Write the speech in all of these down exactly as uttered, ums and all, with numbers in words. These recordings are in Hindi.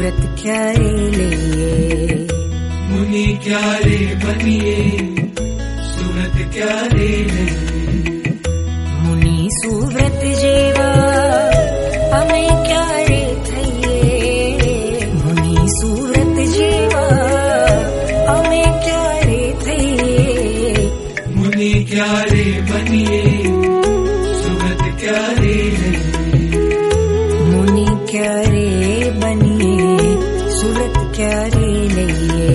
सूरत क्यारे लिए। मुनि क्यारे बनिए सूरत क्यारे लिए। मुनि सूरत जेवा अमे क्यारे थईए। मुनि सूरत जेवा अमे क्यारे थईए। मुनि क्यारे बनिए सूरत क्यारे लिए। मुनि क्यारे बनिए सूरत क्यारे लिए।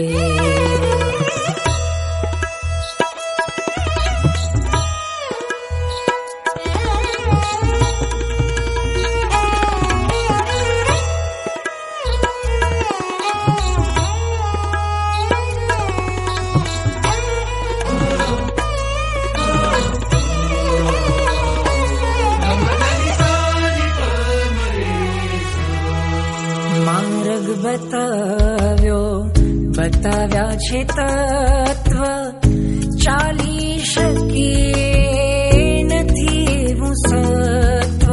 मार्ग बताव्यो बताव्या छे तत्व चाली शकीए नथी एवुं सत्व।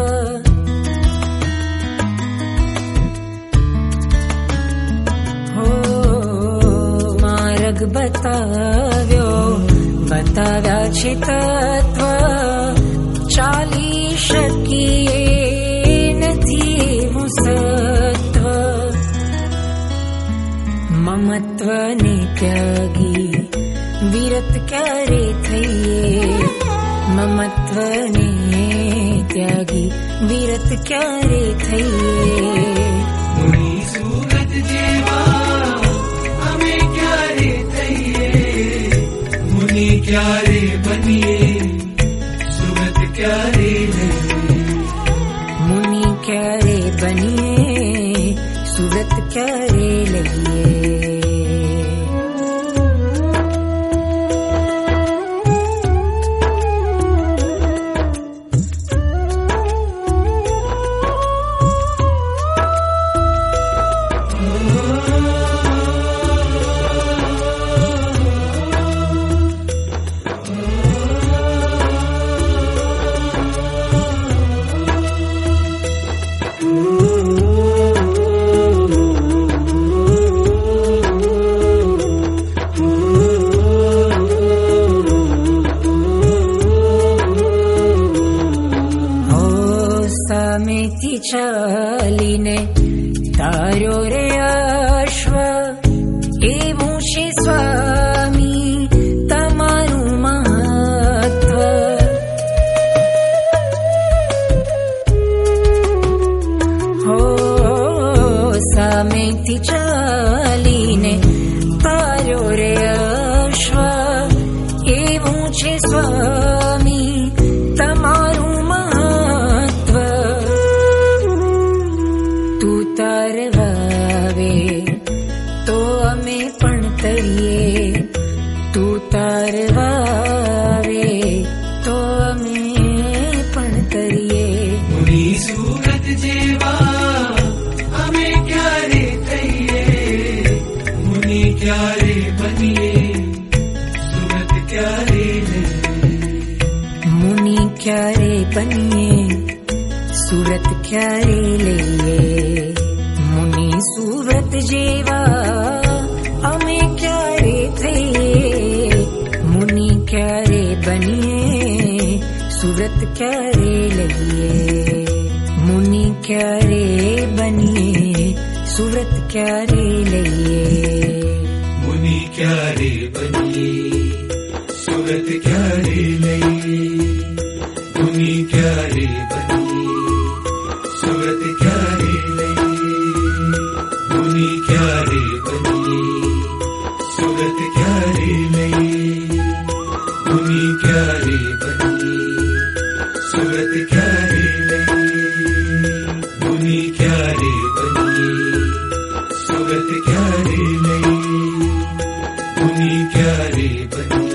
हो मार्ग बताव्यो बताव्या छे तत्व चाली शकीए नथी एवुं सत्व। ममत्व ने त्यागी वीरत क्यारे थईए। ममत्व ने त्यागी वीरत क्यारे थईए। मुनि सूरत जेवा अमे क्यारे थईए। मुनि क्यारे बनिए सूरत क्यारे लिए। मुनि क्यारे बनिए सूरत क्यारे लिए। सामेथी चालीने तार्यो रे अश्व एवुं छे स्वामी तमारुं महत्व। हो सामेथी चालीने तार्यो रे अश्व एवुं छे स्वामी तमारुं महत्व। तू तारवावे तो अमे पण तरीए। तू तारवावे तो अमे पण तरीए। मुनि सूरत जेवा अमे क्यारे थईए। मुनि क्यारे बनिए सूरत क्यारे लिए। मुनि क्यारे बनिए सूरत क्यारे लिए। मुनि सूरत जेवा अमे क्यारे थईए। मुनि क्यारे बनिए सूरत क्यारे लिए। मुनि क्यारे बनिए सूरत क्यारे लिए। मुनि क्यारे बनिए सूरत क्यारे लिए। मुनि क्यारे बनिए सूरत क्यारे लिए। मुनि क्यारे बनिए सूरत क्यारे लिए। मुनि क्यारे बनिए सूरत क्यारे लिए। मुनि क्यारे बनिए सूरत क्यारे लिए। मुनि क्यारे बनिए